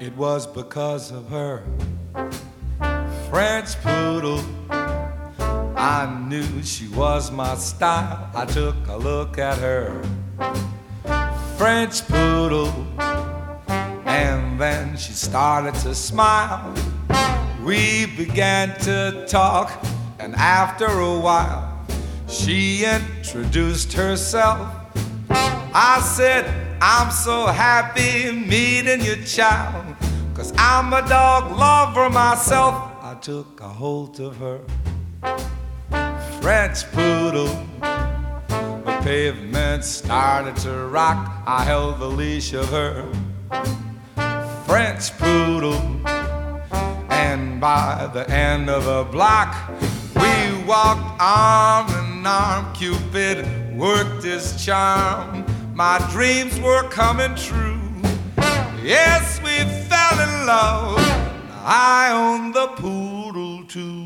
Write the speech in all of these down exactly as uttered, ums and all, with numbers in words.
It was because of her French poodle. I knew she was my style. I took a look at her French poodle, and then she started to smile. We began to talk, and after a while she introduced herself. I said, I'm so happy meeting you, child, 'cause I'm a dog lover myself. I took a hold of her French poodle. The pavement started to rock. I held the leash of her French poodle, and by the end of the block we walked arm in arm. Cupid worked his charm. My dreams were coming true. Yes, we fell in love. I own the poodle too.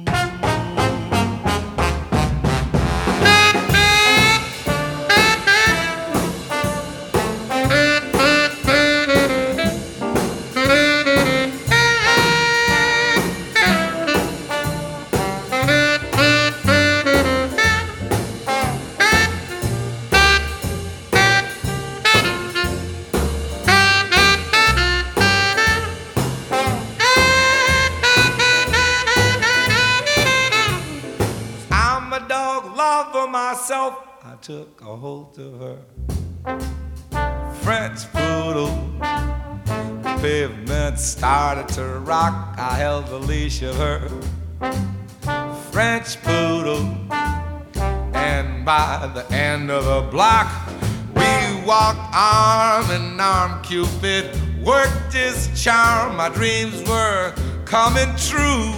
Myself, I took a hold of her French poodle. The pavement started to rock. I held the leash of her French poodle, and by the end of the block we walked arm in arm. Cupid worked his charm. My dreams were coming true.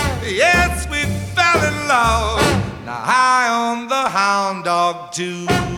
Yes, we fell in love. Now I own the hound dog too.